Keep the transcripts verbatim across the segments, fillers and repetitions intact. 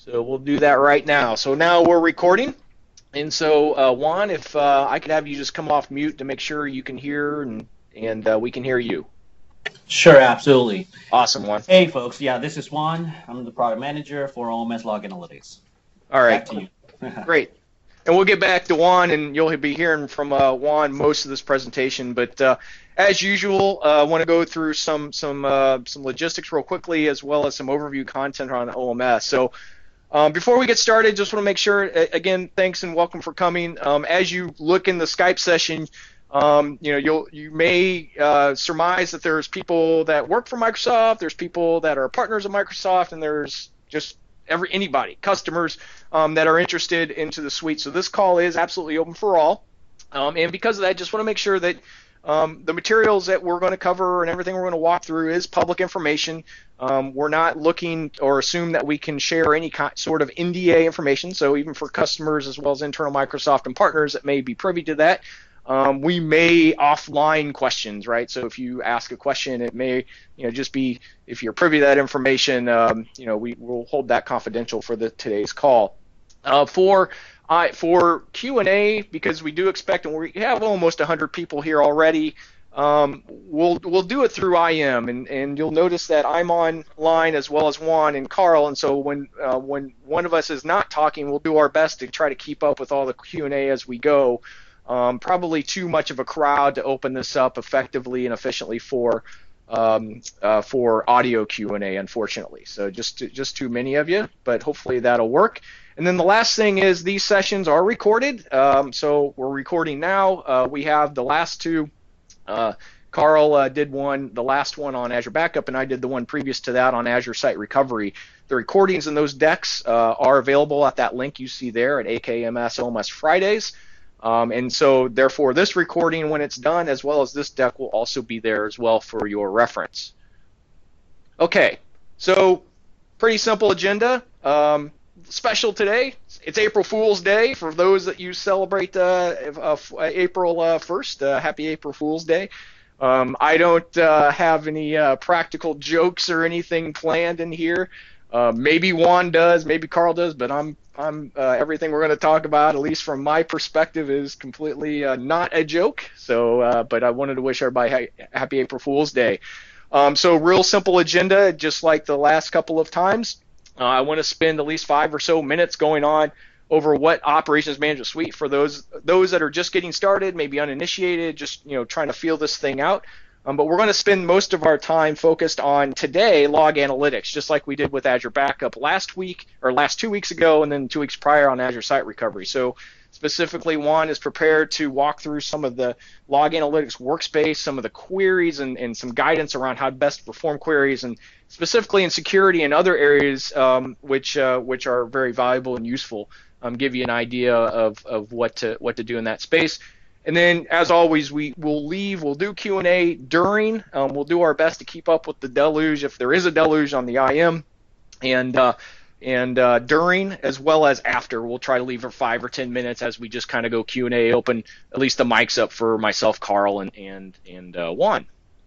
So we'll do that right now. So now we're recording. And so, uh, Juan, if uh, I could have you just come off mute to make sure you can hear and, and uh, we can hear you. Sure, absolutely. Awesome, Juan. Hey, folks. Yeah, this is Juan. I'm the product manager for O M S Log Analytics. All right. Back to you. Great. And we'll get back to Juan, and you'll be hearing from uh, Juan most of this presentation. But uh, as usual, uh, I want to go through some some uh, some logistics real quickly, as well as some overview content on O M S. So um, before we get started, just want to make sure, again, thanks and welcome for coming. Um, as you look in the Skype session, um, you know, you'll you may uh, surmise that there's people that work for Microsoft, there's people that are partners of Microsoft, and there's just every anybody, customers um, that are interested into the suite. So this call is absolutely open for all. Um, and because of that, just want to make sure that um, the materials that we're going to cover and everything we're going to walk through is public information. Um, we're not looking or assume that we can share any kind, sort of N D A information. So even for customers as well as internal Microsoft and partners that may be privy to that, Um, we may offline questions, right? So if you ask a question, it may, you know, just be, if you're privy to that information, um, you know, we will hold that confidential for the today's call. Uh, for I for Q and A, because we do expect, and we have almost one hundred people here already, um, we'll we'll do it through I M, and and you'll notice that I'm online as well as Juan and Carl, and so when uh, when one of us is not talking, we'll do our best to try to keep up with all the Q and A as we go. Um, probably too much of a crowd to open this up effectively and efficiently for um, uh, for audio Q and A, unfortunately. So just just too many of you, but hopefully that'll work. And then the last thing is these sessions are recorded. Um, so we're recording now. Uh, we have the last two. Uh, Carl uh, did one, the last one on Azure Backup, and I did the one previous to that on Azure Site Recovery. The recordings in those decks uh, are available at that link you see there at A K M S O M S Fridays. Um, and so, therefore, this recording, when it's done, as well as this deck, will also be there as well for your reference. Okay, so pretty simple agenda. Um, special today, it's April Fool's Day. For those that you celebrate uh, uh, April uh, first, uh, happy April Fool's Day. Um, I don't uh, have any uh, practical jokes or anything planned in here. Uh, maybe Juan does, maybe Carl does, but I'm I'm uh, everything we're going to talk about, at least from my perspective, is completely uh, not a joke. So, uh, but I wanted to wish everybody ha happy April Fool's Day. Um, so, real simple agenda, just like the last couple of times. Uh, I want to spend at least five or so minutes going on over what Operations Management Suite for those those that are just getting started, maybe uninitiated, just you know trying to feel this thing out. Um, but we're going to spend most of our time focused on today log analytics, just like we did with Azure Backup last week or last two weeks ago, and then two weeks prior on Azure Site Recovery. So specifically, Juan is prepared to walk through some of the log analytics workspace, some of the queries, and, and some guidance around how best to perform queries, and specifically in security and other areas um, which uh, which are very valuable and useful. Um, give you an idea of, of what to what to do in that space. And then, as always, we will leave. We'll do Q and A during. Um, we'll do our best to keep up with the deluge, if there is a deluge on the I M, and uh, and uh, during as well as after. We'll try to leave for five or ten minutes as we just kind of go Q and A. Open at least the mics up for myself, Carl, and and and uh, Juan.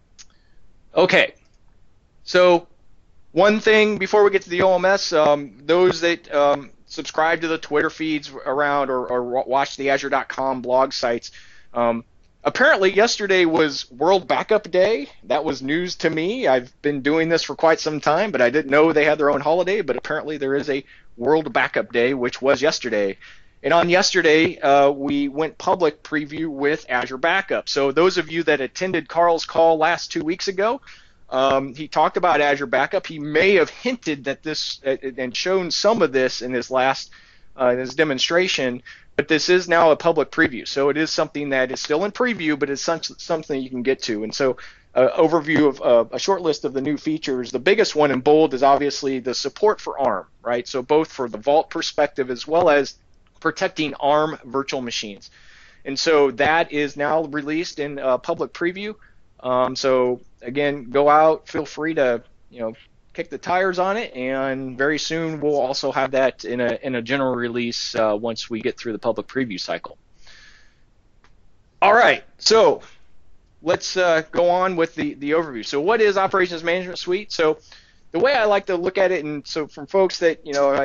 Okay. So one thing before we get to the O M S, um, those that um, subscribe to the Twitter feeds around or, or watch the Azure dot com blog sites. Um, apparently yesterday was World Backup Day. That was news to me. I've been doing this for quite some time, but I didn't know they had their own holiday, but apparently there is a World Backup Day, which was yesterday. And on yesterday, uh, we went public preview with Azure Backup. So those of you that attended Carl's call last two weeks ago, Um, he talked about Azure Backup. He may have hinted that this uh, and shown some of this in his last uh, in his demonstration, but this is now a public preview. So it is something that is still in preview, but it's something you can get to. And so, uh, overview of uh, a short list of the new features. The biggest one in bold is obviously the support for ARM, right? So both for the Vault perspective as well as protecting ARM virtual machines. And so that is now released in uh, public preview. Um, so again, go out, feel free to, you know, kick the tires on it, and very soon we'll also have that in a in a general release uh, once we get through the public preview cycle. All right, so let's uh, go on with the the overview. So what is Operations Management Suite? So the way I like to look at it, and so from folks that you know I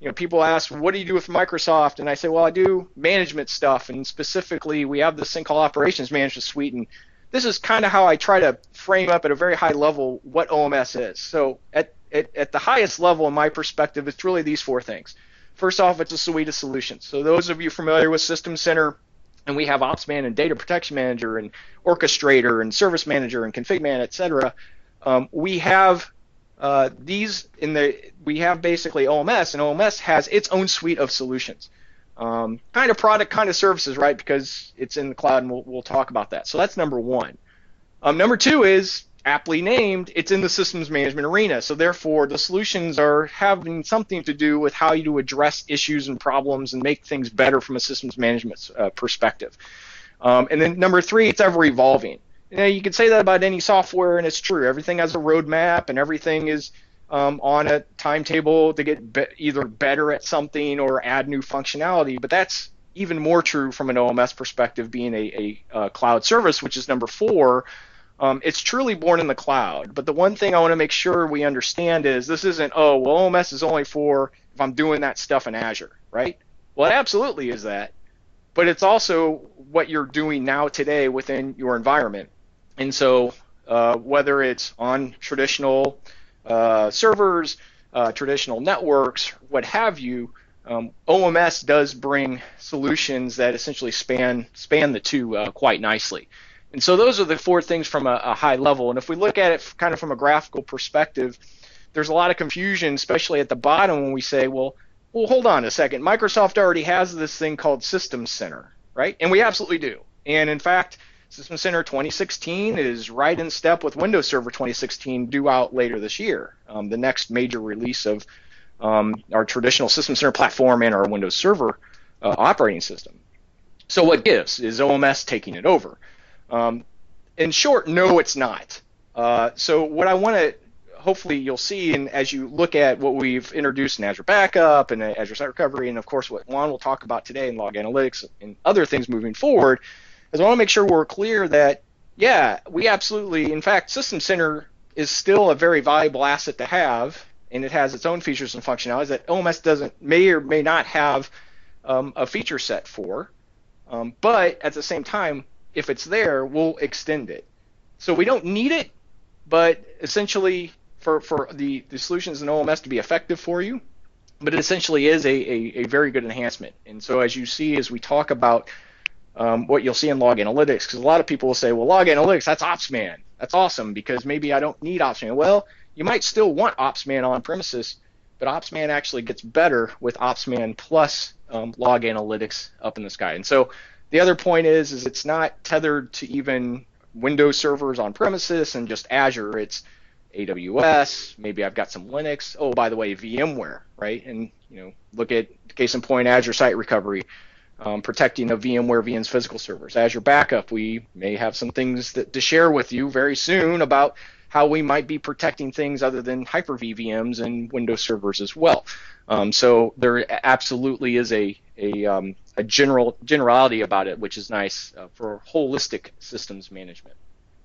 you know, people ask, what do you do with Microsoft? And I say, well, I do management stuff, and specifically we have this thing called Operations Management Suite, and this is kind of how I try to frame up at a very high level what O M S is. So at, at, at the highest level, in my perspective, it's really these four things. First off, it's a suite of solutions. So those of you familiar with System Center, and we have OpsMan and Data Protection Manager and Orchestrator and Service Manager and ConfigMan, et cetera. Um, we have uh, these in the we have basically O M S, and O M S has its own suite of solutions. Um, kind of product, kind of services, right? Because it's in the cloud, and we'll, we'll talk about that. So that's number one. Um, number two is aptly named. It's in the systems management arena. So therefore, the solutions are having something to do with how you address issues and problems and make things better from a systems management uh, perspective. Um, and then number three, it's ever evolving. You know, you can say that about any software, and it's true. Everything has a roadmap, and everything is um, on a timetable to get be- either better at something or add new functionality. But that's even more true from an O M S perspective, being a, a, a cloud service, which is number four. Um, it's truly born in the cloud. But the one thing I want to make sure we understand is this isn't, oh, well, O M S is only for if I'm doing that stuff in Azure, right? Well, it absolutely is that. But it's also what you're doing now today within your environment. And so uh, whether it's on traditional uh, servers, uh, traditional networks, what have you, um, O M S does bring solutions that essentially span span the two uh, quite nicely. And so those are the four things from a, a high level. And if we look at it kind of from a graphical perspective, there's a lot of confusion, especially at the bottom when we say, well, well, hold on a second. Microsoft already has this thing called System Center, right? And we absolutely do. And in fact, System Center twenty sixteen is right in step with Windows Server twenty sixteen, due out later this year, um, the next major release of um, our traditional System Center platform and our Windows Server uh, operating system. So what gives? Is O M S taking it over? Um, in short, no, it's not. Uh, so what I want to, hopefully you'll see, and as you look at what we've introduced in Azure Backup and Azure Site Recovery, and of course what Juan will talk about today in Log Analytics and other things moving forward, is I want to make sure we're clear that, yeah, we absolutely, in fact, System Center is still a very valuable asset to have, and it has its own features and functionalities that O M S doesn't, may or may not have um, a feature set for, um, but at the same time, if it's there, we'll extend it. So we don't need it, but essentially for, for the, the solutions in O M S to be effective for you, but it essentially is a, a, a very good enhancement. And so as you see, as we talk about um, what you'll see in Log Analytics, because a lot of people will say, well, Log Analytics, that's OpsMan. That's awesome because maybe I don't need OpsMan. Well, you might still want OpsMan on premises, but OpsMan actually gets better with OpsMan plus um, Log Analytics up in the sky. And so the other point is, is it's not tethered to even Windows servers on premises and just Azure. It's A W S. Maybe I've got some Linux. Oh, by the way, VMware, right? And you know, look at case in point, Azure Site Recovery, um, protecting a VMware V M's physical servers. Azure Backup. We may have some things that to share with you very soon about how we might be protecting things other than Hyper-V V Ms and Windows servers as well. Um, so there absolutely is a a, um, a general generality about it, which is nice uh, for holistic systems management.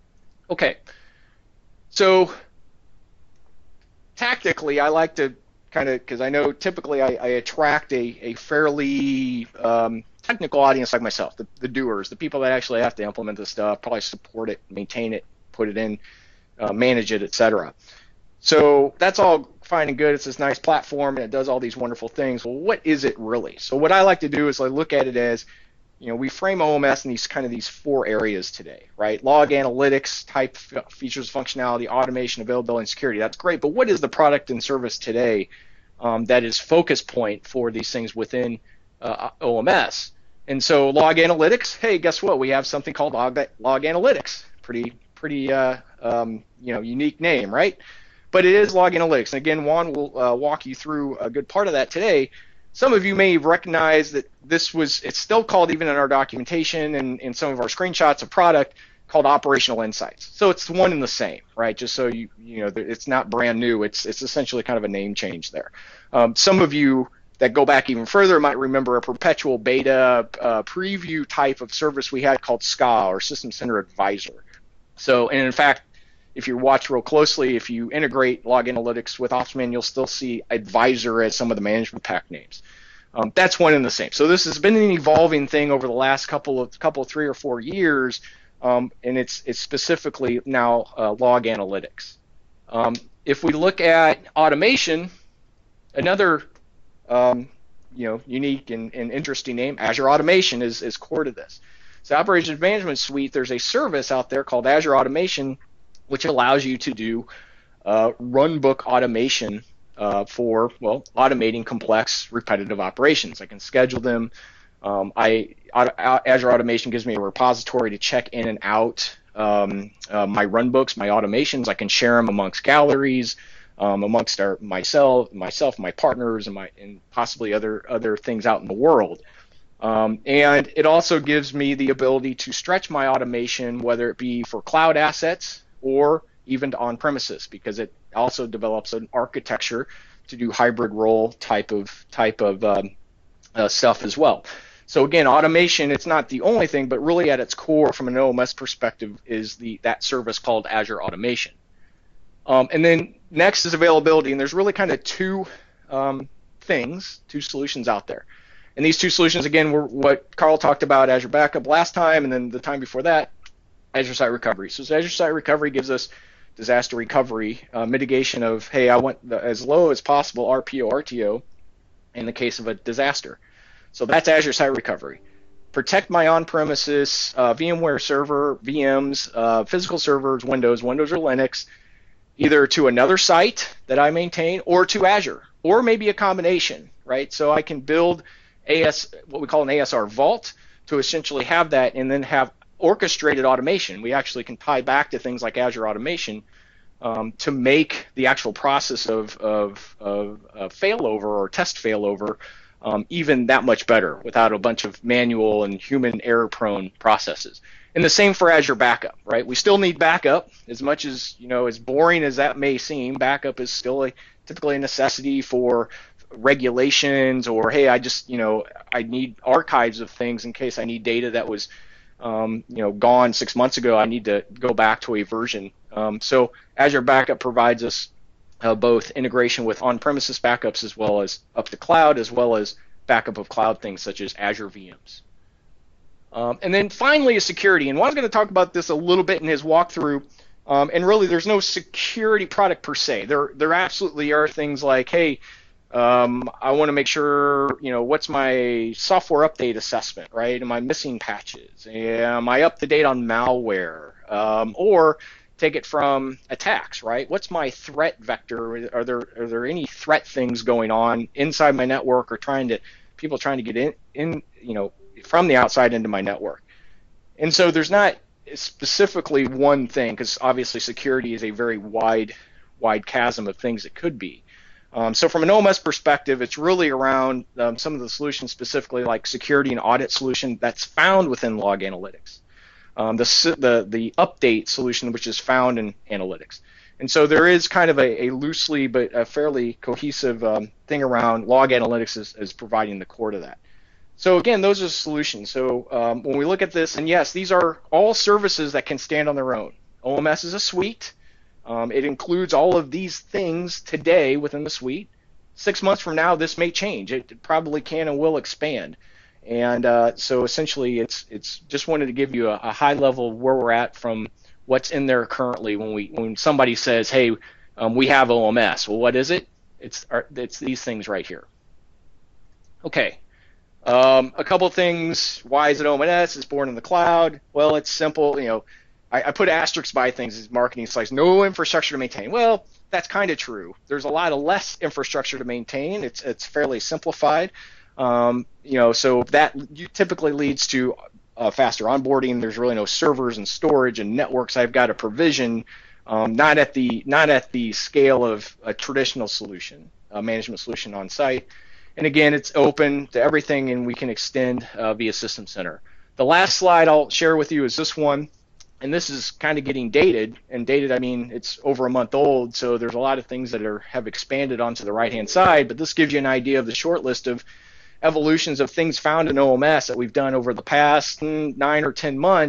Okay, so tactically, I like to kind of, because I know typically I, I attract a, a fairly um, technical audience like myself, the, the doers, the people that actually have to implement this stuff, probably support it, maintain it, put it in, uh, manage it, et cetera. So that's all fine and good. It's this nice platform and it does all these wonderful things. Well, what is it really? So what I like to do is I look at it as, you know, we frame O M S in these kind of these four areas today, right? Log analytics, type features, functionality, automation, availability, and security. That's great, but what is the product and service today um, that is focus point for these things within uh, O M S? And so log analytics, hey, guess what? We have something called log, log analytics. Pretty, pretty, uh, um, you know, unique name, right? But it is Log Analytics. And again, Juan will uh, walk you through a good part of that today. Some of you may recognize that this was, it's still called, even in our documentation and in some of our screenshots of product, called Operational Insights. So it's one and the same, right? Just so you, you know, it's not brand new. It's, it's essentially kind of a name change there. Um, some of you that go back even further might remember a perpetual beta uh, preview type of service we had called S C A, or System Center Advisor. So, and in fact, if you watch real closely, if you integrate Log Analytics with Opsman, you'll still see Advisor as some of the management pack names. Um, that's one and the same. So this has been an evolving thing over the last couple of couple of three or four years, um, and it's it's specifically now uh, Log Analytics. Um, if we look at automation, another um, you know unique and, and interesting name, Azure Automation, is is core to this. So Operations Management Suite, there's a service out there called Azure Automation, which allows you to do uh, runbook automation uh, for, well, automating complex, repetitive operations. I can schedule them. Um, I Azure Automation gives me a repository to check in and out um, uh, my runbooks, my automations. I can share them amongst galleries, um, amongst our, myself, myself, my partners, and my and possibly other other things out in the world. Um, and it also gives me the ability to stretch my automation, whether it be for cloud assets or even to on-premises, because it also develops an architecture to do hybrid role type of type of um, uh, stuff as well. So again, automation, it's not the only thing, but really at its core from an O M S perspective is the that service called Azure Automation. Um, and then next is availability, and there's really kind of two um, things, two solutions out there. And these two solutions, again, were what Carl talked about, Azure Backup last time, and then the time before that, Azure Site Recovery. So Azure Site Recovery gives us disaster recovery, uh, mitigation of, hey, I want the, as low as possible R P O, R T O in the case of a disaster. So that's Azure Site Recovery. Protect my on-premises uh, VMware server, V Ms, uh, physical servers, Windows, Windows or Linux, either to another site that I maintain or to Azure, or maybe a combination, right? So I can build A S, what we call an A S R vault, to essentially have that and then have orchestrated automation. We actually can tie back to things like Azure Automation um, to make the actual process of, of, of, of failover or test failover um, even that much better without a bunch of manual and human error-prone processes. And the same for Azure Backup, right? We still need backup. As much as, you know, as boring as that may seem, backup is still a, typically a necessity for regulations, or hey, I just, you know, I need archives of things in case I need data that was, um, you know, gone six months ago. I need to go back to a version. Um, so Azure Backup provides us uh, both integration with on-premises backups as well as up to cloud, as well as backup of cloud things such as Azure V Ms. Um, and then finally is security. And Juan's going to talk about this a little bit in his walkthrough. Um, and really, there's no security product per se. There, there absolutely are things like, hey, Um, I want to make sure, you know, what's my software update assessment, right? Am I missing patches? Am I up to date on malware? Um, or take it from attacks, right? What's my threat vector? Are there are there any threat things going on inside my network, or trying to people trying to get in, in you know, from the outside into my network? And so there's not specifically one thing, because obviously security is a very wide wide chasm of things it could be. Um, so from an O M S perspective, it's really around um, some of the solutions, specifically like security and audit solution that's found within Log Analytics. Um, the, the the update solution, which is found in Analytics. And so there is kind of a, a loosely but a fairly cohesive um, thing around Log Analytics as, as providing the core to that. So again, those are the solutions. So um, when we look at this, and yes, these are all services that can stand on their own. O M S is a suite. Um, it includes all of these things today within the suite. Six months from now, this may change. It probably can and will expand. And uh, so essentially, it's it's just wanted to give you a, a high level of where we're at from what's in there currently. When we when somebody says, "Hey, um, we have O M S," well, what is it? It's it's these things right here. Okay. Um, a couple things. Why is it O M S? It's born in the cloud. Well, it's simple. You know. I, I put asterisks by things as marketing slides. No infrastructure to maintain. Well, that's kind of true. There's a lot of less infrastructure to maintain. It's it's fairly simplified. Um, you know, so that typically leads to uh, faster onboarding. There's really no servers and storage and networks I've got to provision. Um, not at the not at the scale of a traditional solution, a management solution on site. And again, it's open to everything, and we can extend uh, via System Center. The last slide I'll share with you is this one. And this is kind of getting dated, and dated I mean it's over a month old, so there's a lot of things that are have expanded onto the right-hand side, but this gives you an idea of the short list of evolutions of things found in O M S that we've done over the past nine or ten months,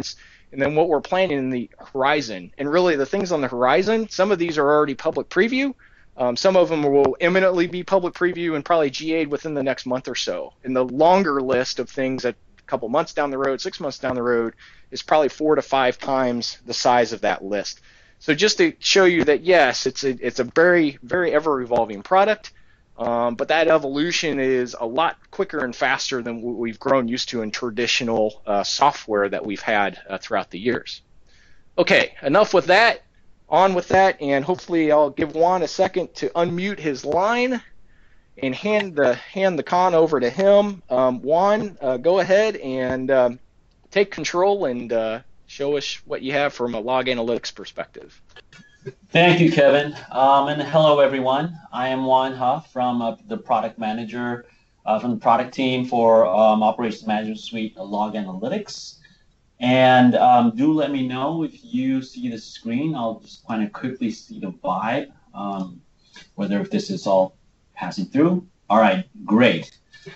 and then what we're planning in the horizon. And really, the things on the horizon, some of these are already public preview. Um, some of them will imminently be public preview and probably G A'd within the next month or so. And the longer list of things that a couple months down the road, six months down the road, is probably four to five times the size of that list. So just to show you that, yes, it's a, it's a very, very ever-evolving product, um, but that evolution is a lot quicker and faster than what we've grown used to in traditional uh, software that we've had uh, throughout the years. Okay, enough with that. On with that, and hopefully I'll give Juan a second to unmute his line and hand the hand the con over to him. Um, Juan, uh, go ahead and um, take control and uh, show us what you have from a log analytics perspective. Thank you, Kevin. Um, and hello, everyone. I am Juan Huff from uh, the product manager uh, from the product team for um, Operations Management Suite uh, Log Analytics. And um, do let me know if you see the screen. I'll just kind of quickly see the vibe, um, whether if this is all passing through. All right, great.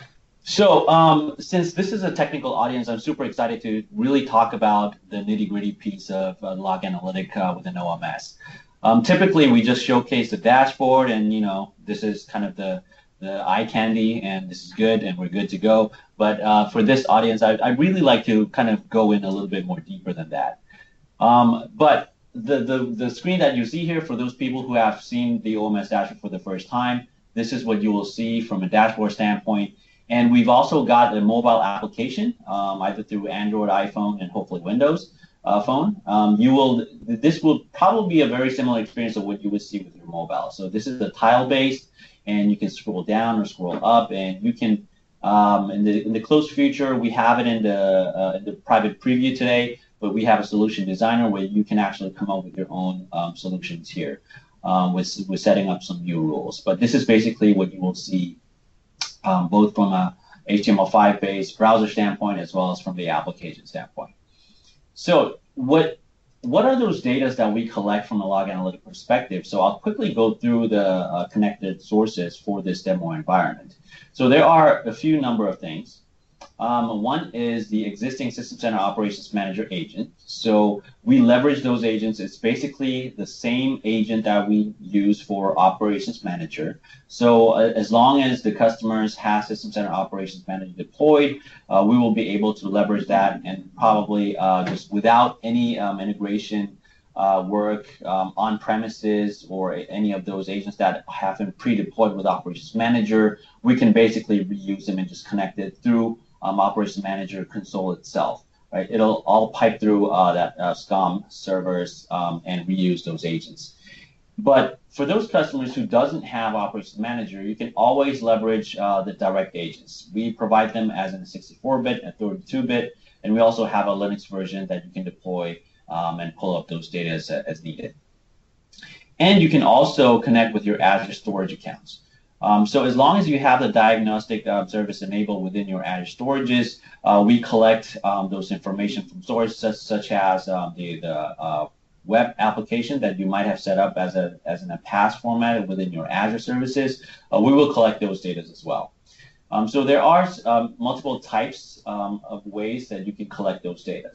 So um, since this is a technical audience, I'm super excited to really talk about the nitty-gritty piece of uh, log analytic uh, within O M S. Um, typically, we just showcase the dashboard, and you know, this is kind of the the eye candy, and this is good, and we're good to go. But uh, for this audience, I, I really like to kind of go in a little bit more deeper than that. Um, but the, the, the screen that you see here, for those people who have seen the O M S dashboard for the first time, this is what you will see from a dashboard standpoint. And we've also got a mobile application, um, either through Android, iPhone, and hopefully Windows uh, phone. Um, you will, this will probably be a very similar experience of what you would see with your mobile. So this is a tile-based, and you can scroll down or scroll up, and you can, um, in the in the close future, we have it in the uh, in the private preview today, but we have a solution designer where you can actually come up with your own um, solutions here, um, with with setting up some new rules. But this is basically what you will see, um, both from a H T M L five based browser standpoint as well as from the application standpoint. So what What are those data that we collect from a log analytic perspective? So I'll quickly go through the uh, connected sources for this demo environment. So there are a few number of things. Um, one is the existing System Center Operations Manager agent. So we leverage those agents. It's basically the same agent that we use for Operations Manager. So uh, as long as the customers have System Center Operations Manager deployed, uh, we will be able to leverage that, and probably uh, just without any um, integration uh, work um, on premises or any of those agents that have been pre-deployed with Operations Manager, we can basically reuse them and just connect it through Um, Operations Manager console itself, right? It'll all pipe through uh, that uh, SCOM servers um, and reuse those agents. But for those customers who doesn't have Operations Manager, you can always leverage uh, the direct agents. We provide them as in a sixty-four bit and thirty-two bit, and we also have a Linux version that you can deploy um, and pull up those data as, as needed. And you can also connect with your Azure storage accounts. Um, so as long as you have the diagnostic uh, service enabled within your Azure storages, uh, we collect um, those information from sources such, such as um, the, the uh, web application that you might have set up as a as in a P A S format within your Azure services. Uh, we will collect those data as well. Um, so there are um, multiple types um, of ways that you can collect those data.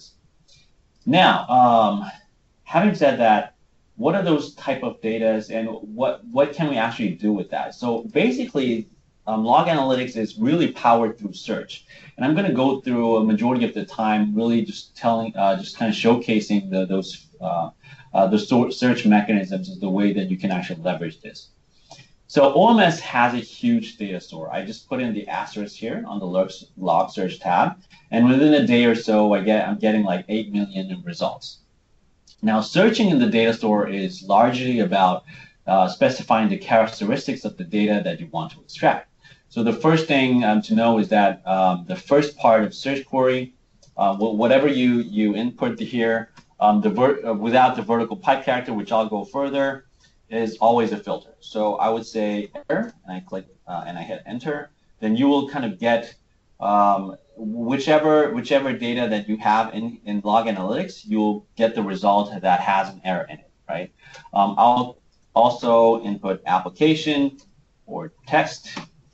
Now, um, having said that, what are those type of data, and what, what can we actually do with that? So basically, um, log analytics is really powered through search. And I'm going to go through a majority of the time really just telling, uh, just kind of showcasing the, those uh, uh, the search mechanisms as the way that you can actually leverage this. So O M S has a huge data store. I just put in the asterisk here on the log search tab, and within a day or so, I get I'm getting like eight million results. Now, searching in the data store is largely about uh, specifying the characteristics of the data that you want to extract. So the first thing um, to know is that um, the first part of search query, uh, whatever you, you input here, um, the ver uh, without the vertical pipe character, which I'll go further, is always a filter. So I would say enter, and I click uh, and I hit enter, then you will kind of get um, whichever whichever data that you have in, in log analytics, you'll get the result that has an error in it, right? Um, I'll also input application or text.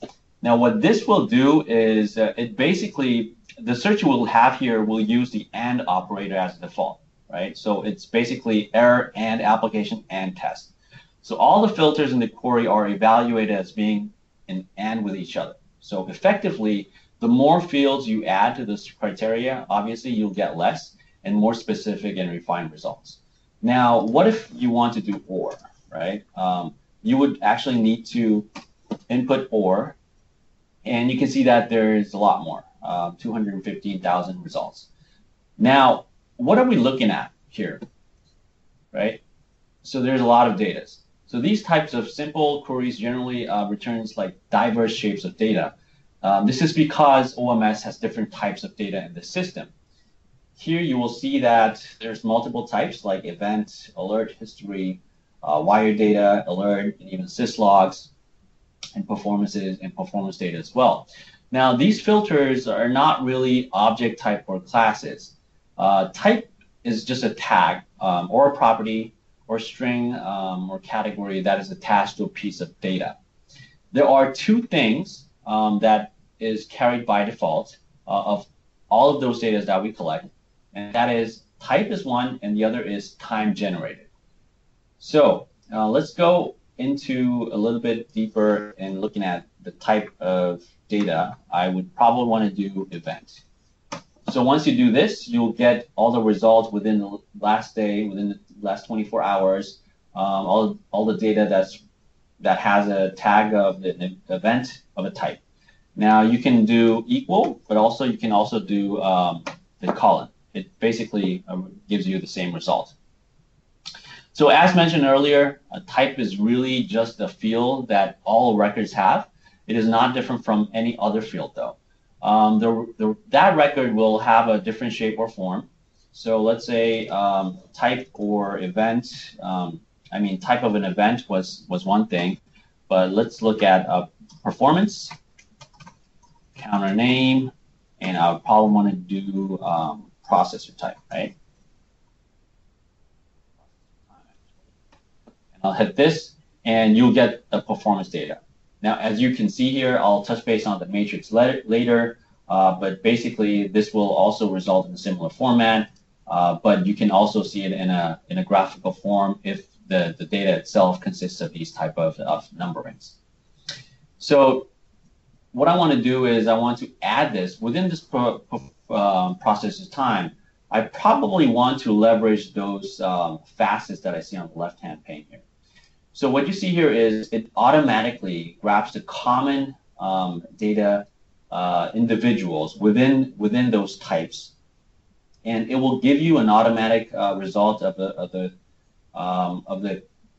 Now, what this will do is uh, it basically, the search we'll have here will use the AND operator as default, right? So it's basically error and application and test. So all the filters in the query are evaluated as being an AND with each other. So effectively, the more fields you add to this criteria, obviously you'll get less and more specific and refined results. Now, what if you want to do OR, right? Um, you would actually need to input OR, and you can see that there's a lot more, uh, two hundred fifteen thousand results. Now, what are we looking at here, right? So there's a lot of data. So these types of simple queries generally uh, returns like diverse shapes of data. Um, this is because O M S has different types of data in the system. Here you will see that there's multiple types like event, alert, history, uh, wire data, alert, and even syslogs, and performances and performance data as well. Now these filters are not really object type or classes. Uh, type is just a tag um, or a property or string um, or category that is attached to a piece of data. There are two things um, that is carried by default uh, of all of those data that we collect, and that is type is one and the other is time generated. So uh, let's go into a little bit deeper in looking at the type of data. I would probably want to do event. So once you do this, you'll get all the results within the last day, within the last twenty-four hours, um, all, all the data that's that has a tag of the event of a type. Now you can do equal, but also you can also do um, the colon. It basically um, gives you the same result. So as mentioned earlier, a type is really just a field that all records have. It is not different from any other field though. Um, the, the, that record will have a different shape or form. So let's say um, type or event, um, I mean type of an event was, was one thing, but let's look at uh, performance, counter name, and I would probably want to do um, processor type, right? And I'll hit this, and you'll get the performance data. Now, as you can see here, I'll touch base on the matrix later, uh, but basically this will also result in a similar format, uh, but you can also see it in a, in a graphical form if the, the data itself consists of these type of, of numberings. So what I want to do is I want to add this within this pro, pro, um, processor's time. I probably want to leverage those um, facets that I see on the left-hand pane here. So what you see here is it automatically grabs the common um, data uh, individuals within within those types, and it will give you an automatic uh, result of the of the um, of the.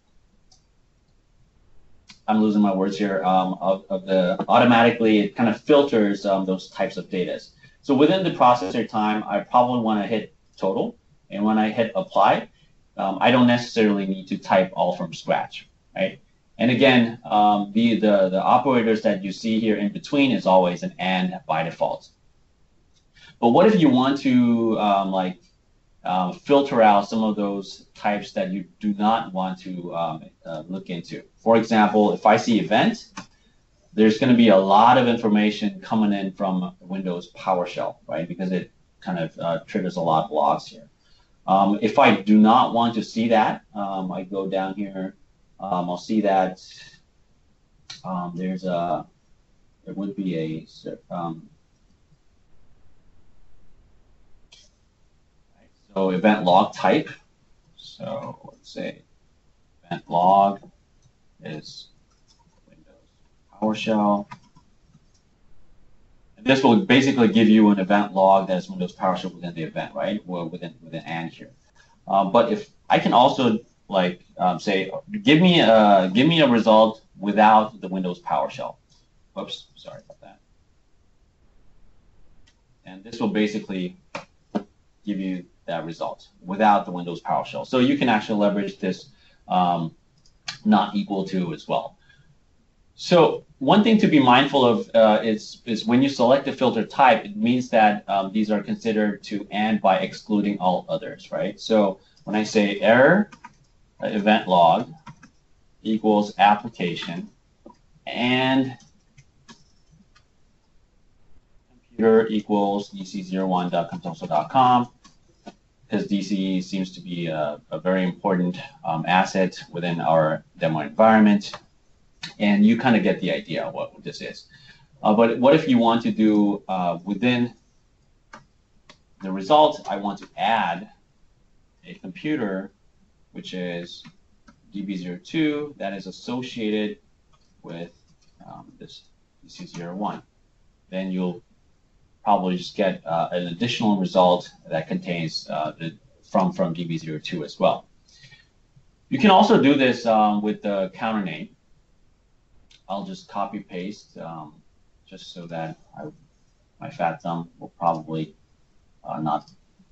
I'm losing my words here. Um, of, of the automatically, it kind of filters um, those types of data. So within the processor time, I probably want to hit total, and when I hit apply, um, I don't necessarily need to type all from scratch, right? And again, um, the, the the operators that you see here in between is always an AND by default. But what if you want to um, like um, filter out some of those types that you do not want to um, uh, look into? For example, if I see event, there's going to be a lot of information coming in from Windows PowerShell, right? Because it kind of uh, triggers a lot of logs here. Um, if I do not want to see that, um, I go down here. Um, I'll see that um, there's a there would be a um, so event log type. So let's say event log is PowerShell. And this will basically give you an event log that is Windows PowerShell within the event, right? Well, within within AND here. Um, but if I can also like um, say, give me a give me a result without the Windows PowerShell. Whoops, sorry about that. And this will basically give you that result without the Windows PowerShell. So you can actually leverage this um, not equal to as well. So one thing to be mindful of uh, is, is when you select a filter type, it means that um, these are considered to AND by excluding all others, right? So when I say error event log equals application and computer equals d c zero one dot contoso dot com, because D C seems to be a, a very important um, asset within our demo environment. And you kind of get the idea of what this is. Uh, but what if you want to do uh, within the result, I want to add a computer, which is D B zero two, that is associated with um, this D C zero one. Then you'll probably just get uh, an additional result that contains uh, the from from D B zero two as well. You can also do this um, with the counter name. I'll just copy paste um, just so that I, my fat thumb will probably uh, not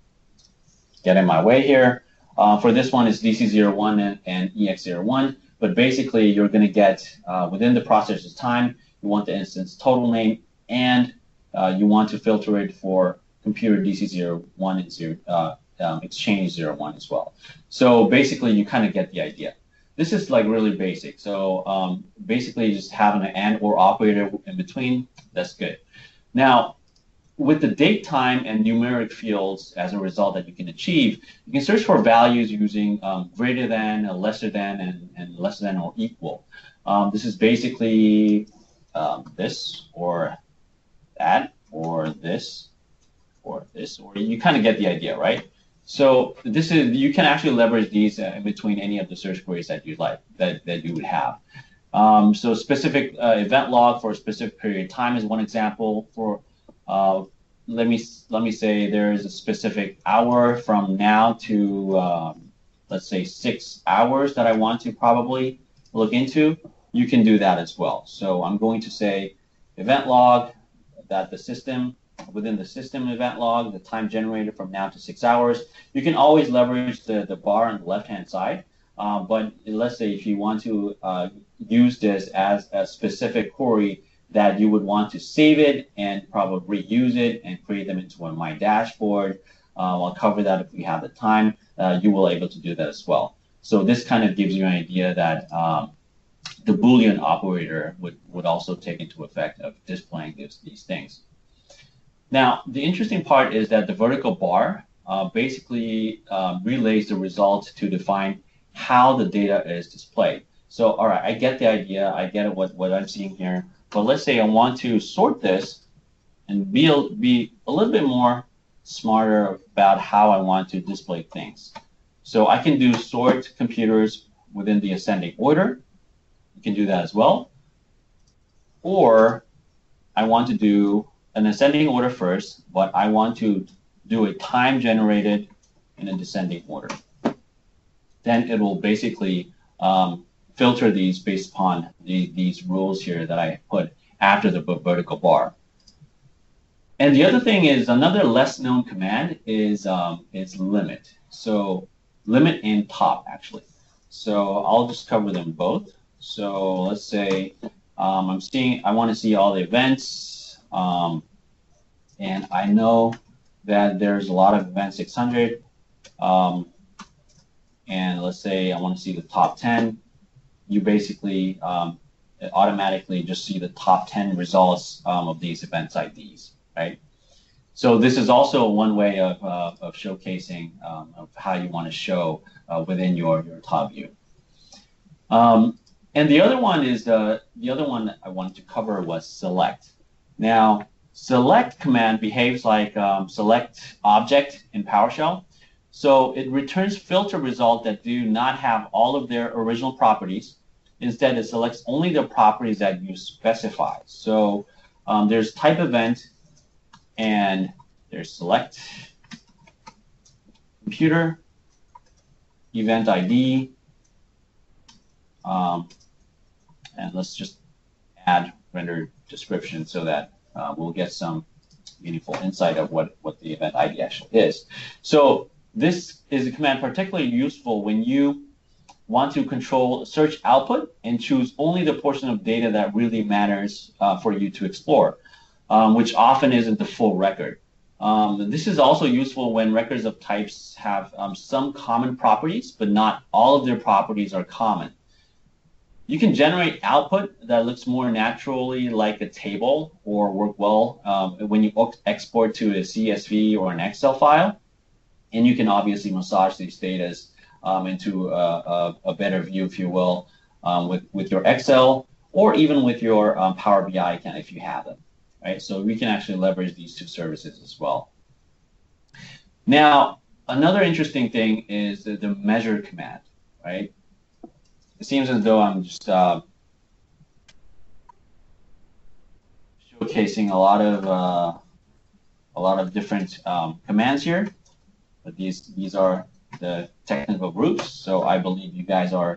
get in my way here. Uh, for this one, it's D C zero one and, and E X zero one, but basically you're going to get uh, within the processor's time, you want the instance total name, and uh, you want to filter it for computer D C zero one and zero, uh, um, exchange zero one as well. So basically you kind of get the idea. This is like really basic. So um, basically just having an and or operator in between, that's good. Now, with the date, time, and numeric fields as a result that you can achieve, you can search for values using um, greater than, lesser than, and, and less than or equal. Um, this is basically um, this or that or this or this, or you kind of get the idea, right? So this is, you can actually leverage these uh, in between any of the search queries that you like, that, that you would have. Um, so specific uh, event log for a specific period of time is one example. For uh, let me let me say there is a specific hour from now to um, let's say six hours that I want to probably look into. You can do that as well. So I'm going to say event log that the system within the system event log, the time generated from now to six hours. You can always leverage the, the bar on the left-hand side. Uh, but let's say if you want to uh, use this as a specific query that you would want to save it and probably reuse it and create them into a My Dashboard, uh, I'll cover that if we have the time, uh, you will be able to do that as well. So this kind of gives you an idea that um, the Boolean operator would, would also take into effect of displaying this, these things. Now, the interesting part is that the vertical bar uh, basically um, relays the results to define how the data is displayed. So, all right, I get the idea. I get it, what, what I'm seeing here. But let's say I want to sort this and be a, be a little bit more smarter about how I want to display things. So I can do sort computers within the ascending order. You can do that as well. Or I want to do an ascending order first, but I want to do a time generated in a descending order. Then it will basically um, filter these based upon the, these rules here that I put after the vertical bar. And the other thing is another less known command is um, is limit. So limit and top actually. So I'll just cover them both. So let's say um, I'm seeing, I want to see all the events. Um, and I know that there's a lot of event six hundred. Um, and let's say I want to see the top ten. You basically um, automatically just see the top ten results um, of these events I Ds, right? So this is also one way of, uh, of showcasing um, of how you want to show uh, within your, your top view. Um, and the other one is, uh, the other one I wanted to cover was select. Now, select command behaves like um, select object in PowerShell. So it returns filter results that do not have all of their original properties. Instead, it selects only the properties that you specify. So um, there's type event, and there's select computer, event I D, um, and let's just add render description so that uh, we'll get some meaningful insight of what, what the event I D actually is. So this is a command particularly useful when you want to control search output and choose only the portion of data that really matters uh, for you to explore, um, which often isn't the full record. Um, this is also useful when records of types have um, some common properties, but not all of their properties are common. You can generate output that looks more naturally like a table or work well um, when you export to a C S V or an Excel file. And you can obviously massage these data um, into a, a, a better view, if you will, um, with, with your Excel or even with your um, Power B I account if you have them, right? So we can actually leverage these two services as well. Now, another interesting thing is the, the measure command, right? It seems as though I'm just uh, showcasing a lot of uh, a lot of different um, commands here, but these these are the technical groups. So I believe you guys are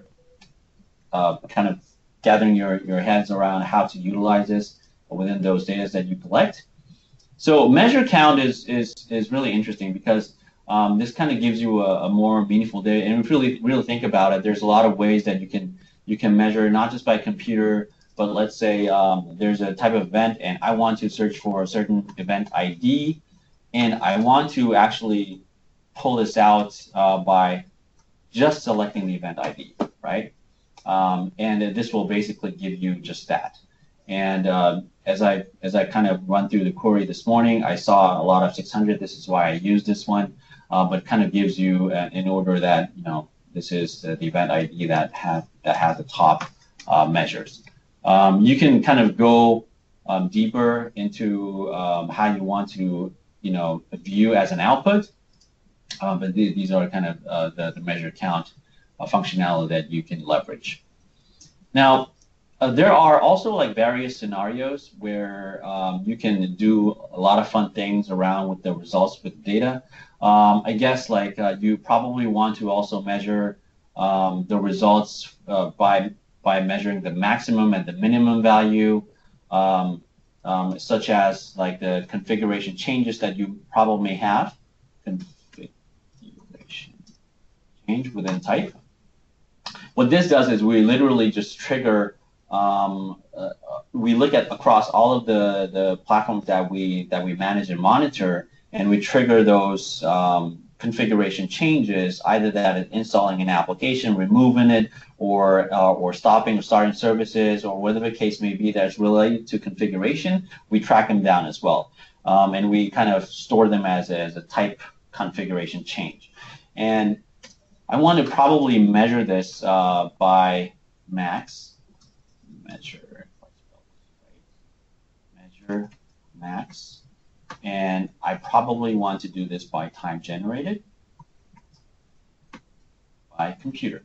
uh, kind of gathering your your heads around how to utilize this within those data that you collect. So measure count is is is really interesting because um, this kind of gives you a, a more meaningful data. And if you really really think about it, there's a lot of ways that you can you can measure not just by computer, but let's say um, there's a type of event and I want to search for a certain event I D, and I want to actually pull this out uh, by just selecting the event I D, right? Um, and this will basically give you just that. And uh, as I as I kind of run through the query this morning, I saw a lot of six hundred. This is why I used this one, uh, but kind of gives you uh, in order that you know this is the, the event I D that have that has the top uh, measures. Um, you can kind of go um, deeper into um, how you want to you know view as an output, um, but th these are kind of uh, the, the measure count uh, functionality that you can leverage. Now. Uh, there are also like various scenarios where um, you can do a lot of fun things around with the results with data. Um, I guess like uh, you probably want to also measure um, the results uh, by by measuring the maximum and the minimum value, um, um, such as like the configuration changes that you probably may have. Configuration change within type. What this does is we literally just trigger. Um, uh, we look at across all of the, the platforms that we that we manage and monitor, and we trigger those um, configuration changes, either that is installing an application, removing it, or uh, or stopping or starting services, or whatever the case may be that's related to configuration. We track them down as well, um, and we kind of store them as a, as a type configuration change. And I want to probably measure this uh, by max. Measure, measure max, and I probably want to do this by time generated by computer.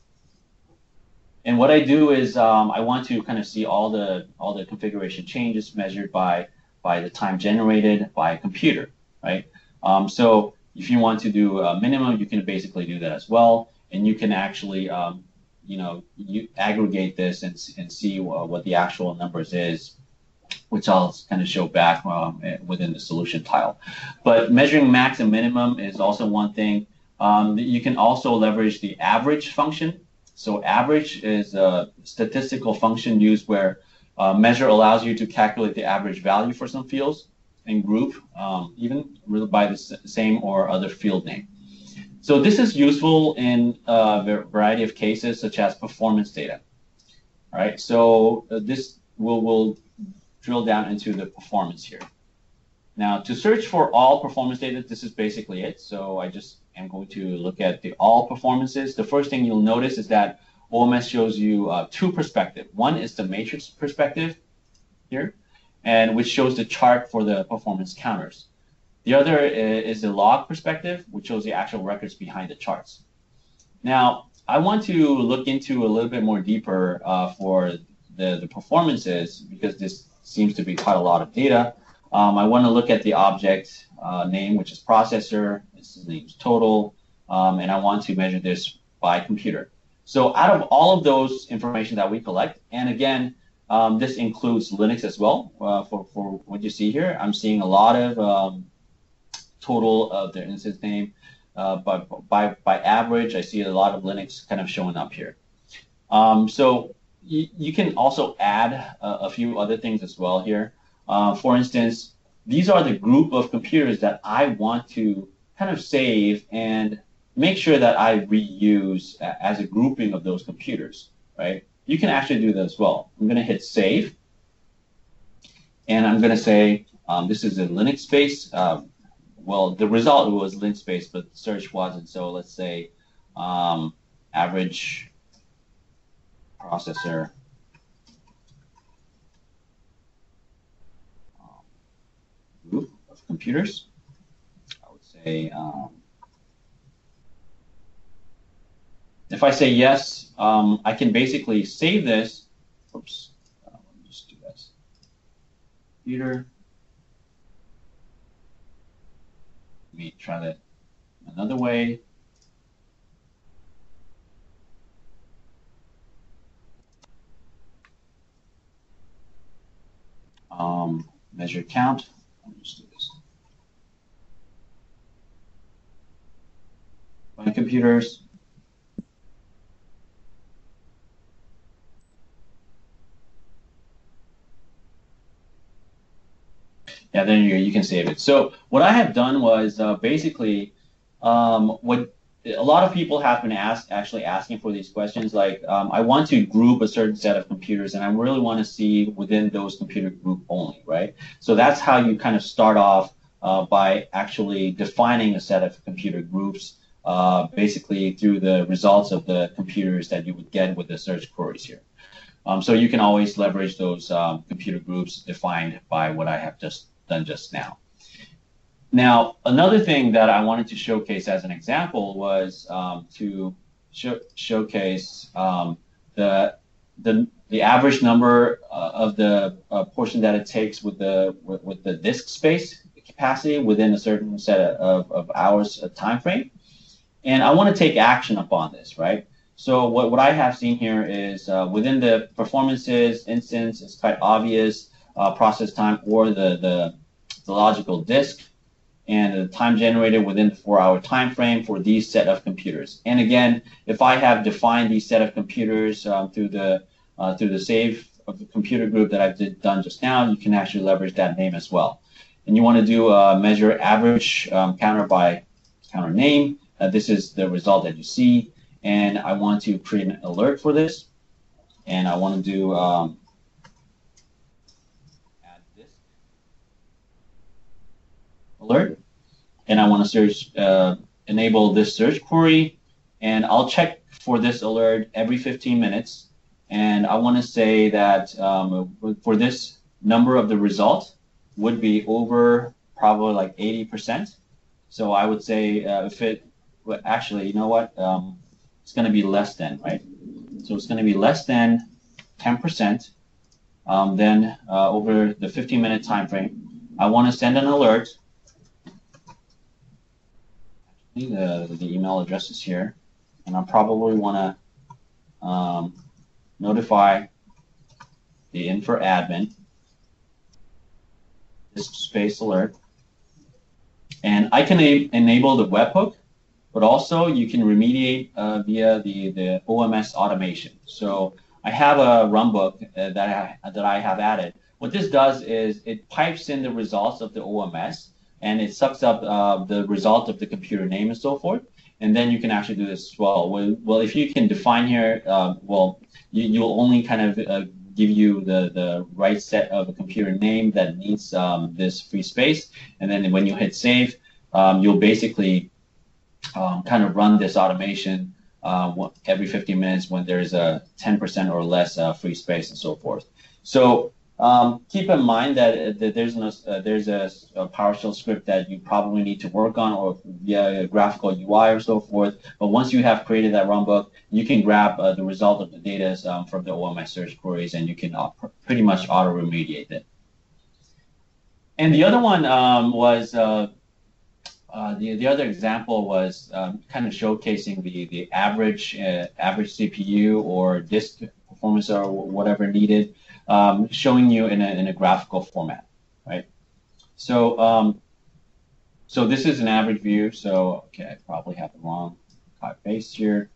And what I do is um, I want to kind of see all the all the configuration changes measured by by the time generated by a computer, right? Um, so if you want to do a minimum, you can basically do that as well, and you can actually um, you know, you aggregate this and, and see uh, what the actual numbers is, which I'll kind of show back um, within the solution tile. But measuring max and minimum is also one thing. Um, you can also leverage the average function. So average is a statistical function used where uh, measure allows you to calculate the average value for some fields and group, um, even by the same or other field name. So this is useful in a variety of cases, such as performance data. All right, so uh, this will will drill down into the performance here. Now, to search for all performance data, this is basically it. So I just am going to look at the all performances. The first thing you'll notice is that O M S shows you uh, two perspectives. One is the matrix perspective here, and which shows the chart for the performance counters. The other is the log perspective, which shows the actual records behind the charts. Now, I want to look into a little bit more deeper uh, for the, the performances, because this seems to be quite a lot of data. Um, I want to look at the object uh, name, which is processor, its name is total, um, and I want to measure this by computer. So out of all of those information that we collect, and again, um, this includes Linux as well, uh, for, for what you see here, I'm seeing a lot of um, total of their instance name. Uh, by, by, by average, I see a lot of Linux kind of showing up here. Um, so you can also add a, a few other things as well here. Uh, for instance, these are the group of computers that I want to kind of save and make sure that I reuse as a grouping of those computers, right? you can actually do that as well. I'm going to hit save, and I'm going to say um, this is a Linux space. Um, well, the result was Linux space, but the search wasn't. So let's say um, average processor um, group of computers. I would say um, if I say yes, um, I can basically save this. Oops, uh, let me just do this. Computer. Let me try that another way. Um, measure count. Let me just do this. My computers. Yeah, then you you can save it. So what I have done was uh, basically um, what a lot of people have been asked actually asking for these questions. Like um, I want to group a certain set of computers, and I really want to see within those computer group only, right? So that's how you kind of start off uh, by actually defining a set of computer groups, uh, basically through the results of the computers that you would get with the search queries here. Um, so you can always leverage those um, computer groups defined by what I have just done just now. Now, another thing that I wanted to showcase as an example was um, to show, showcase um, the, the the average number uh, of the uh, portion that it takes with the with, with the disk space capacity within a certain set of, of hours of time frame. And I want to take action upon this, right? So what, what I have seen here is uh, within the performances instance, it's quite obvious uh, process time or the, the, the logical disk and the time generated within the four hour time frame for these set of computers. And again, if I have defined these set of computers um, through the uh, through the save of the computer group that I've did, done just now, you can actually leverage that name as well. And you want to do a measure average um, counter by counter name. Uh, this is the result that you see. And I want to create an alert for this. And I want to do um, add this alert. And I want to search, uh, enable this search query. And I'll check for this alert every fifteen minutes. And I want to say that um, for this number of the result would be over probably like eighty percent. So I would say uh, if it, well, actually, you know what? Um, it's going to be less than, right? So it's going to be less than ten percent. Um, then uh, over the fifteen minute time frame, I want to send an alert. Actually, the, the email address is here. And I probably want to um, notify the infor admin, this space alert. And I can enable the webhook, but also you can remediate uh, via the, the O M S automation. So I have a runbook uh, that, I, that I have added. What this does is it pipes in the results of the O M S, and it sucks up uh, the result of the computer name and so forth. And then you can actually do this as well. Well, well if you can define here, uh, well, you, you'll only kind of uh, give you the, the right set of a computer name that needs um, this free space. And then when you hit save, um, you'll basically um, kind of run this automation uh, every fifteen minutes when there's a ten percent or less uh, free space and so forth. So um, keep in mind that, that there's, no, uh, there's a, a PowerShell script that you probably need to work on, or via a graphical U I or so forth. But once you have created that runbook, you can grab uh, the result of the data um, from the O M S search queries, and you can uh, pretty much auto remediate it. And the other one um, was uh, uh, the the other example was um, kind of showcasing the the average uh, average C P U or disk performance or whatever needed, um, showing you in a in a graphical format, right? So um, so this is an average view. So okay, I probably have the wrong copy paste here.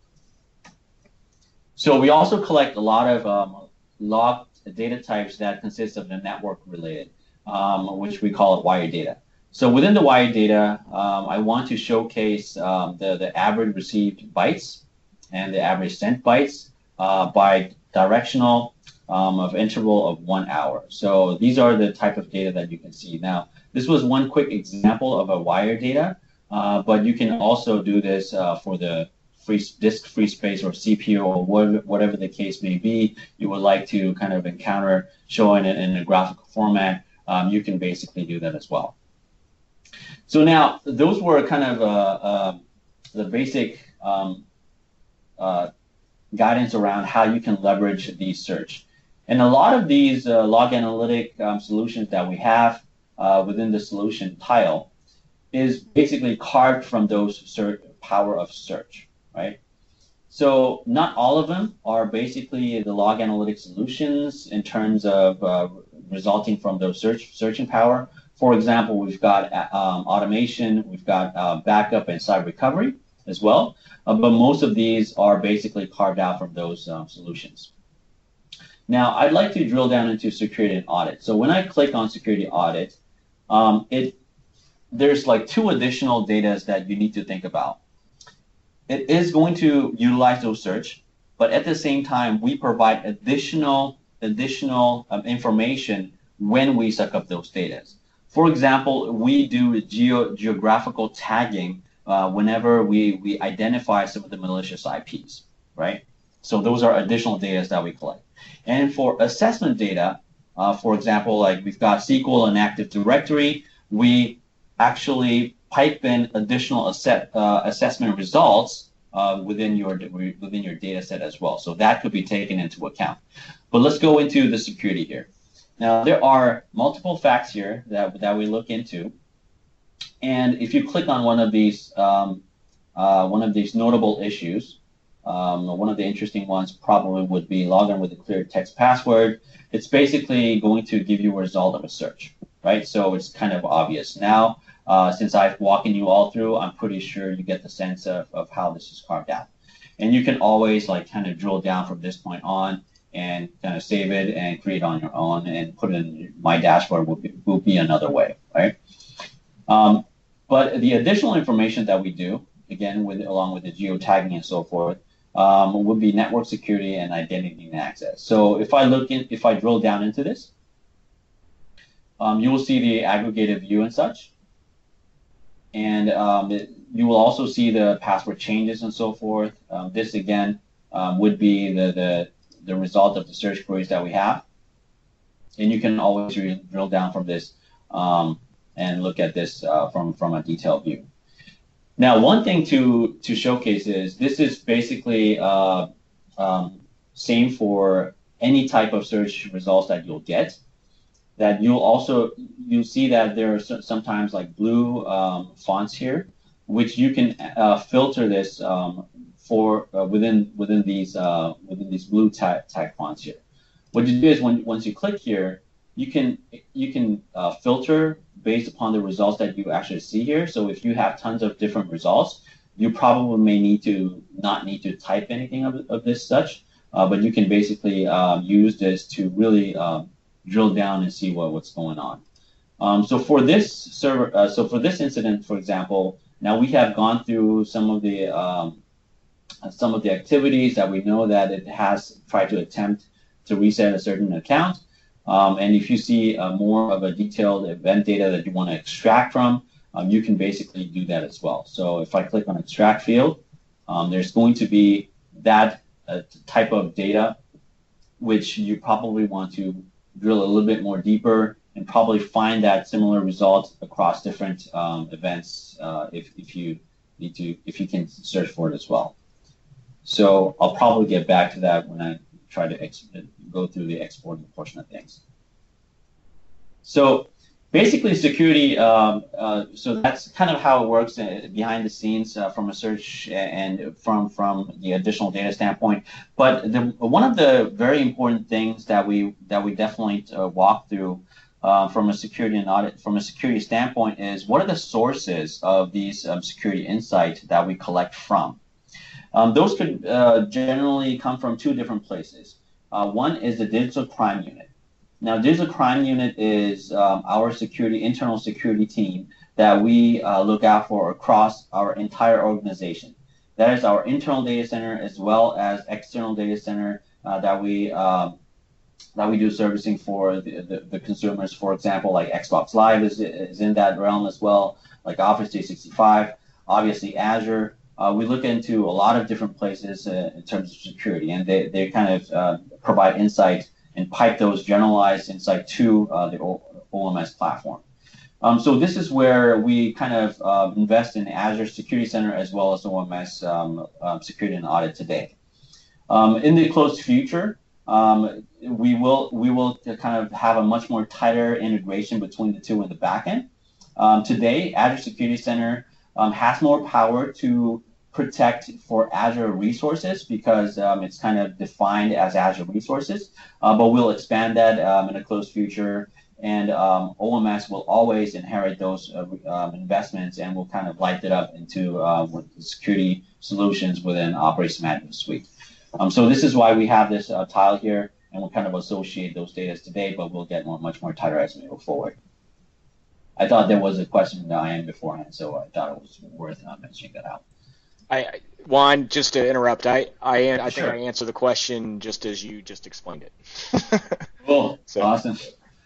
So we also collect a lot of um, log data types that consist of the network related, um, which we call it wire data. So within the wire data, um, I want to showcase um, the, the average received bytes and the average sent bytes uh, by directional, um, of interval of one hour. So these are the type of data that you can see. Now, this was one quick example of a wire data, uh, but you can also do this uh, for the free disk free space or C P U or whatever, whatever the case may be you would like to kind of encounter showing it in a graphical format. Um, you can basically do that as well. So now those were kind of uh, uh, the basic um, uh, guidance around how you can leverage the search. And a lot of these uh, log analytic um, solutions that we have uh, within the solution tile is basically carved from those search, power of search, right? So not all of them are basically the log analytic solutions in terms of uh, resulting from those search searching power. For example, we've got um, automation, we've got uh, backup and site recovery as well, uh, but most of these are basically carved out from those um, solutions. Now, I'd like to drill down into security and audit. So when I click on security audit, um, it there's like two additional data that you need to think about. It is going to utilize those search, but at the same time, we provide additional additional um, information when we suck up those data. For example, we do geo geographical tagging uh, whenever we, we identify some of the malicious I Ps, right? So those are additional data that we collect. And for assessment data, uh, for example, like we've got S Q L and Active Directory, we actually pipe in additional asset, uh, assessment results uh, within your within your data set as well. So that could be taken into account. But let's go into the security here. Now, there are multiple facts here that, that we look into. And if you click on one of these, um, uh, one of these notable issues, um, one of the interesting ones probably would be log in with a clear text password. It's basically going to give you a result of a search, right? So it's kind of obvious. Now, uh, since I've walking you all through, I'm pretty sure you get the sense of, of how this is carved out. And you can always like kind of drill down from this point on and kind of save it and create on your own and put it in my dashboard will be, will be another way, right? Um, but the additional information that we do, again, with along with the geotagging and so forth, um, would be network security and identity and access. So if I look in, if I drill down into this, um, you will see the aggregated view and such. And um, it, you will also see the password changes and so forth. Um, this, again, um, would be the, the the result of the search queries that we have. And you can always drill down from this um, and look at this uh, from, from a detailed view. Now, one thing to, to showcase is this is basically uh, um, same for any type of search results that you'll get. That you'll also, you'll see that there are sometimes like blue um, fonts here, which you can uh, filter this um, for uh, within within these uh, within these blue tag, tag fonts here. What you do is when once you click here, you can you can uh, filter based upon the results that you actually see here. So if you have tons of different results, you probably may need to not need to type anything of, of this such, uh, but you can basically um, use this to really um, drill down and see what, what's going on. Um, so for this server, uh, so for this incident, for example, now we have gone through some of the um, some of the activities that we know that it has tried to attempt to reset a certain account. Um, and if you see uh, more of a detailed event data that you want to extract from, um, you can basically do that as well. So if I click on extract field, um, there's going to be that uh, type of data, which you probably want to drill a little bit more deeper and probably find that similar result across different um, events uh, if, if you need to, if you can search for it as well. So I'll probably get back to that when I try to ex go through the exporting portion of things. So basically security, um, uh, so that's kind of how it works uh, behind the scenes uh, from a search and from, from the additional data standpoint. But the, one of the very important things that we, that we definitely uh, walk through uh, from a security and audit, from a security standpoint is what are the sources of these um, security insights that we collect from? Um, those could uh, generally come from two different places. Uh, one is the Digital Crime Unit. Now, Digital Crime Unit is um, our security, internal security team that we uh, look out for across our entire organization. That is our internal data center as well as external data center uh, that we um, that we do servicing for the, the, the consumers. For example, like Xbox Live is is in that realm as well, like Office three sixty-five, obviously Azure. Uh, we look into a lot of different places uh, in terms of security, and they, they kind of uh, provide insight and pipe those generalized insight to uh, the o- OMS platform. Um, so this is where we kind of uh, invest in Azure Security Center as well as O M S um, um, Security and Audit today. Um, in the close future, um, we will we will kind of have a much more tighter integration between the two in the backend. Um, today, Azure Security Center um, has more power to protect for Azure resources because um, it's kind of defined as Azure resources, uh, but we'll expand that um, in a close future. And um, O M S will always inherit those uh, um, investments and will kind of light it up into uh, security solutions within Operations Management Suite. Um, so this is why we have this uh, tile here, and we'll kind of associate those data today, but we'll get more, much more tighter as we go forward. I thought there was a question from Diane beforehand, so I thought it was worth uh, mentioning that out. I, Juan, just to interrupt, I, I, I Sure. think I answered the question just as you just explained it. Cool. So. Awesome.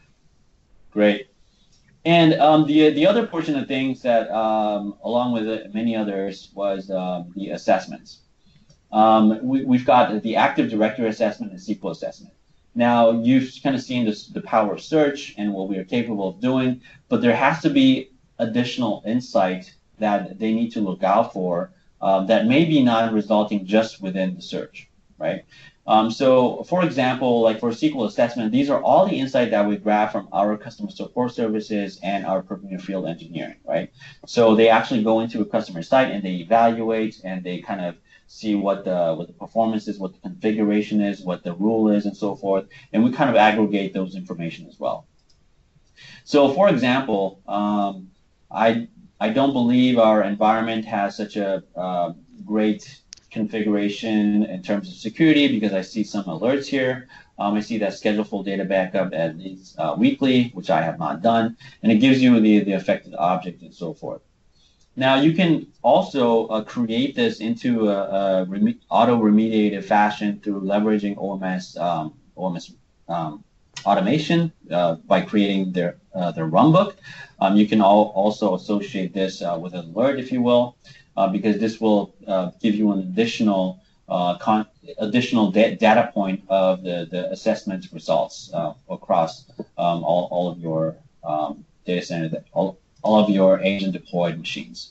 Great. And um, the the other portion of things that, um, along with it, many others, was um, the assessments. Um, we, we've got the Active Directory assessment and S Q L assessment. Now, you've kind of seen this, the power of search and what we are capable of doing, but there has to be additional insight that they need to look out for um, that may be not resulting just within the search, right? Um, so, for example, like for S Q L assessment, these are all the insight that we grab from our customer support services and our Premier Field Engineering, right? So they actually go into a customer site and they evaluate and they kind of see what the what the performance is, what the configuration is, what the rule is, and so forth, and we kind of aggregate those information as well. So, for example, um, I I don't believe our environment has such a uh, great configuration in terms of security because I see some alerts here. Um, I see that schedule full data backup at least uh, weekly, which I have not done, and it gives you the the affected object and so forth. Now, you can also uh, create this into a, a rem- auto-remediated fashion through leveraging O M S, um, O M S um, automation uh, by creating their uh, their runbook. Um, you can all also associate this uh, with an alert, if you will, uh, because this will uh, give you an additional uh, con- additional da- data point of the, the assessment results uh, across um, all, all of your um, data center, that all, all of your agent deployed machines.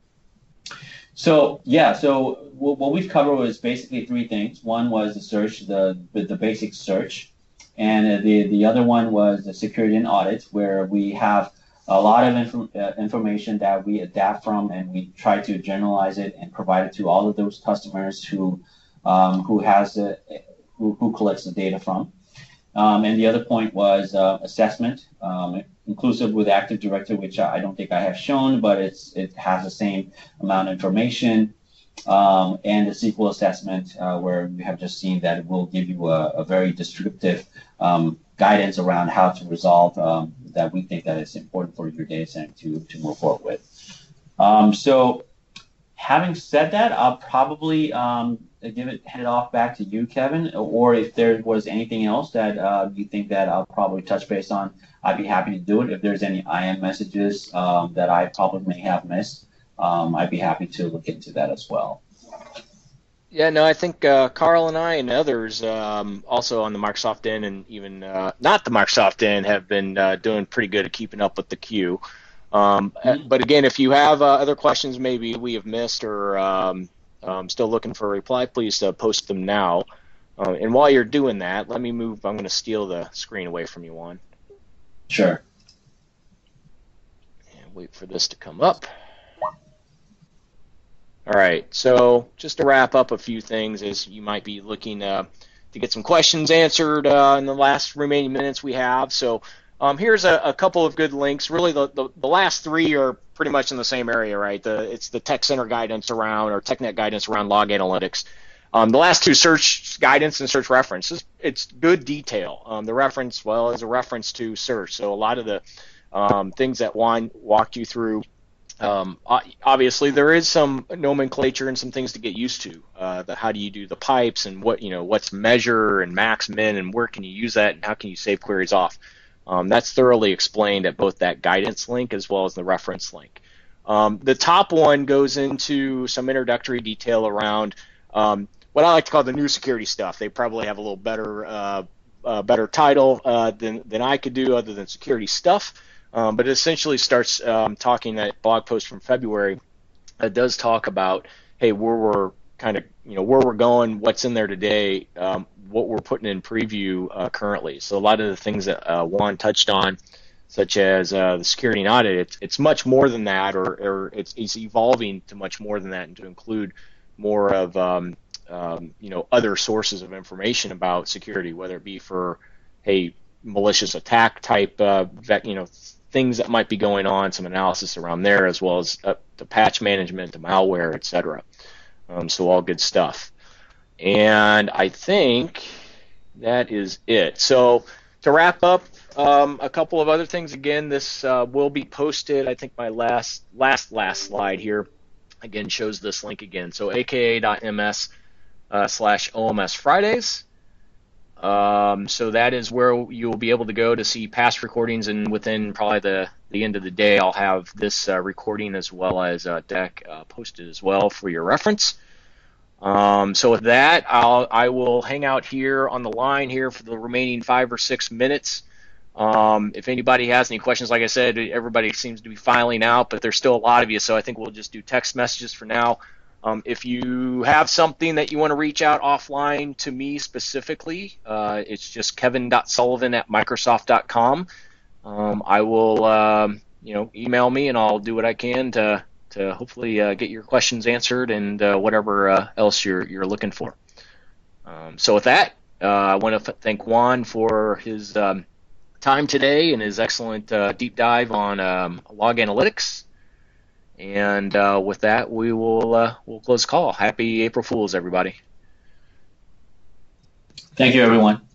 So yeah, so w- what we've covered was basically three things. One was the search, the the, the basic search, and the the other one was the security and audit, where we have a lot of inf- uh, information that we adapt from, and we try to generalize it and provide it to all of those customers who um, who has the, who, who collects the data from. Um, and the other point was uh, assessment, um, inclusive with Active Directory, which I don't think I have shown, but it's it has the same amount of information, um, and the S Q L assessment, uh, where we have just seen that it will give you a, a very descriptive um, guidance around how to resolve um, that we think that it's important for your data center to, to move forward with. Um, so having said that, I'll probably um, give it head off back to you, Kevin, or if there was anything else that uh, you think that I'll probably touch base on, I'd be happy to do it. If there's any I M messages um, that I probably may have missed, um, I'd be happy to look into that as well. Yeah, no, I think uh, Carl and I and others um, also on the Microsoft end and even uh, not the Microsoft end have been uh, doing pretty good at keeping up with the queue. Um, mm-hmm. But again, if you have uh, other questions maybe we have missed or um, um, still looking for a reply, please uh, post them now. Uh, and while you're doing that, let me move. I'm going to steal the screen away from you, Juan. Sure. And wait for this to come up. All right, so just to wrap up a few things as you might be looking uh, to get some questions answered uh, in the last remaining minutes we have. So um, here's a, a couple of good links. Really, the, the, the last three are pretty much in the same area, right? The, it's the Tech Center guidance around, or TechNet guidance around log analytics. Um, the last two, search guidance and search references, it's good detail. Um, the reference, well, is a reference to search. So a lot of the um, things that Juan walked you through Um, obviously, there is some nomenclature and some things to get used to. Uh, the how do you do the pipes and what you know what's measure and max min and where can you use that and how can you save queries off. Um, that's thoroughly explained at both that guidance link as well as the reference link. Um, the top one goes into some introductory detail around um, what I like to call the new security stuff. They probably have a little better uh, uh, better title uh, than than I could do other than security stuff. Um, but it essentially starts um, talking that blog post from February. It does talk about, hey, where we're kind of, you know, where we're going, what's in there today, um, what we're putting in preview uh, currently. So a lot of the things that uh, Juan touched on, such as uh, the security and audit, it's, it's much more than that, or, or it's, it's evolving to much more than that, and to include more of, um, um, you know, other sources of information about security, whether it be for, hey, malicious attack type, uh, that, you know, things that might be going on, some analysis around there, as well as uh, the patch management, the malware, et cetera. Um, so all good stuff. And I think that is it. So to wrap up, um, a couple of other things. Again, this uh, will be posted. I think my last, last, last slide here, again, shows this link again. So aka.ms uh, slash OMS Fridays. Um, so that is where you will be able to go to see past recordings, and within probably the, the end of the day, I'll have this uh, recording as well as a deck uh, posted as well for your reference. Um, so with that, I'll, I will hang out here on the line here for the remaining five or six minutes. Um, if anybody has any questions, like I said, everybody seems to be filing out, but there's still a lot of you, so I think we'll just do text messages for now. Um, if you have something that you want to reach out offline to me specifically, uh, it's just kevin dot sullivan at microsoft dot com. Um, I will, um, you know, email me, and I'll do what I can to to hopefully uh, get your questions answered and uh, whatever uh, else you're you're looking for. Um, so with that, uh, I want to thank Juan for his um, time today and his excellent uh, deep dive on um, log analytics. And uh, with that, we will uh, we'll close the call. Happy April Fools, everybody. Thank you, everyone.